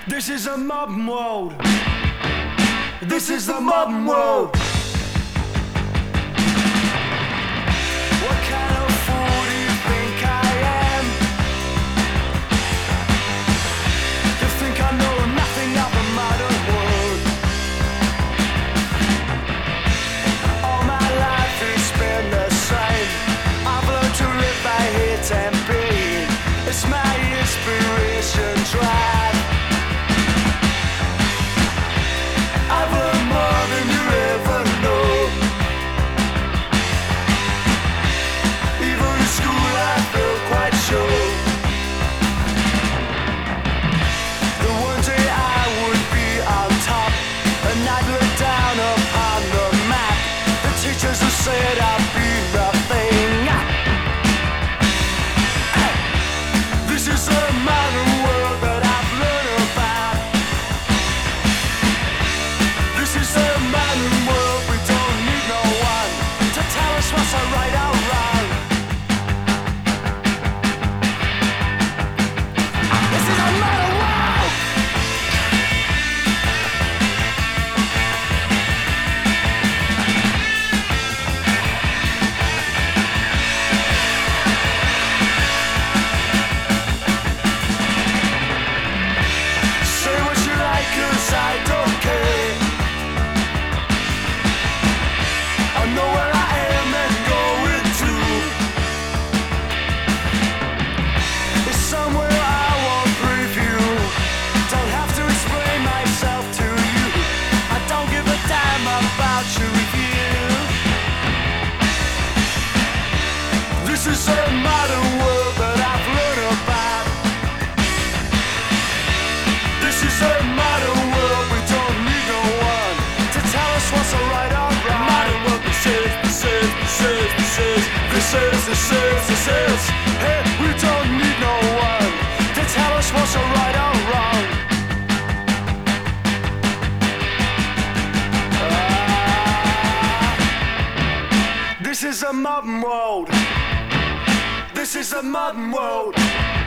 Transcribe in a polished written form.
This is a modern world. This is the modern world. What kind of fool do you think I am? You think I know nothing of the modern world? All my life has been the same. I've learned to live by hate and pain. It's my inspiration drive. I've learned more than you ever know. Even in school I felt quite sure that one day I would be on top, and I'd look down upon the map. The teachers who said I'd be nothing. This is a modern world that I've learned about. This is a modern world, we don't need no one to tell us what's right or wrong. This is a modern world. Say what you like, 'cause I don't care. I know where I am and going to. It's somewhere I won't preview. Don't have to explain myself to you. I don't give a damn about your review. This is a modern world that I've learned about. This is a modern world, we don't need no one to tell us what's right or wrong. Modern world, this is. Hey, we don't need no one to tell us what's right or wrong. This is a modern world. This is a modern world.